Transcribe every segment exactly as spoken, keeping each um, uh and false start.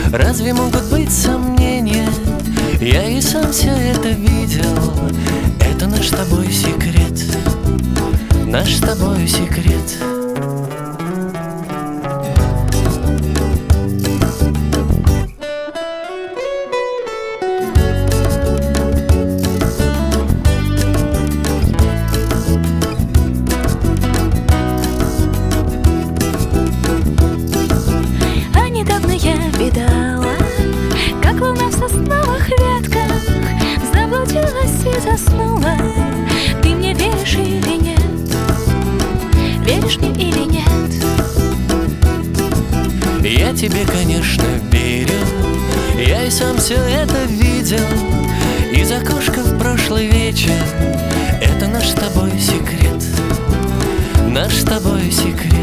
Разве могут быть сомнения? Я и сам все это видел. Это наш с тобой секрет, наш с тобой секрет. Видала, как волна в сосновых ветках заблудилась и заснула. Ты мне веришь или нет? Веришь мне или нет? Я тебе, конечно, верю. Я и сам все это видел из окошка в прошлый вечер. Это наш с тобой секрет, наш с тобой секрет.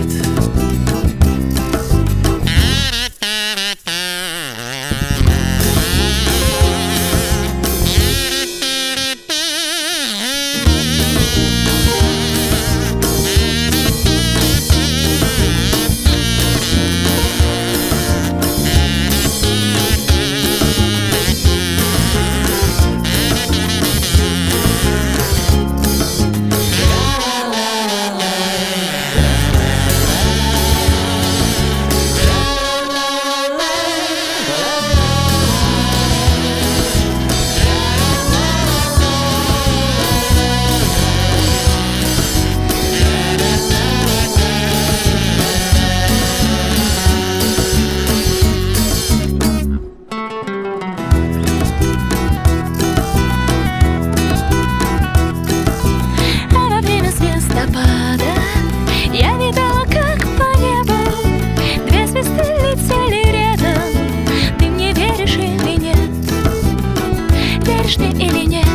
Или нет?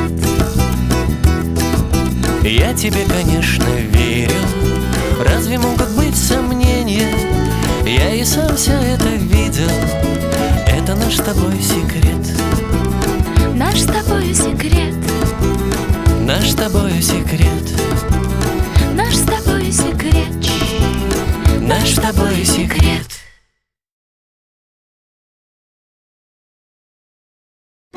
Я тебе, конечно, верю. Разве могут быть сомнения? Я и сам все это видел. Это наш с тобой секрет,